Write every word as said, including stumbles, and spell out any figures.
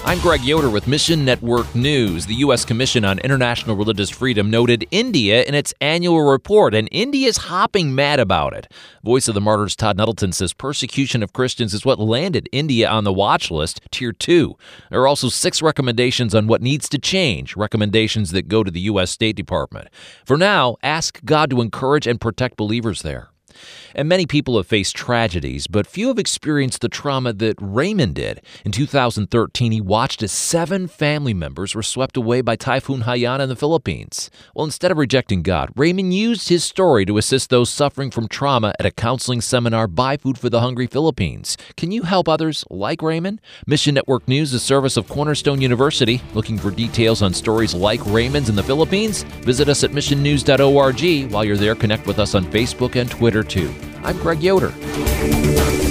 I'm Greg Yoder with Mission Network News. The U S Commission on International Religious Freedom noted India in its annual report, and India's hopping mad about it. Voice of the Martyrs Todd Nettleton says persecution of Christians is what landed India on the watch list, Tier two. There are also six recommendations on what needs to change, recommendations that go to the U S State Department. For now, ask God to encourage and protect believers there. And many people have faced tragedies, but few have experienced the trauma that Raymond did. In two thousand thirteen, he watched as seven family members were swept away by Typhoon Haiyan in the Philippines. Well, instead of rejecting God, Raymond used his story to assist those suffering from trauma at a counseling seminar, Buy Food for the Hungry Philippines. Can you help others like Raymond? Mission Network News is a service of Cornerstone University. Looking for details on stories like Raymond's in the Philippines? Visit us at mission news dot org. While you're there, connect with us on Facebook and Twitter, too. I'm Greg Yoder.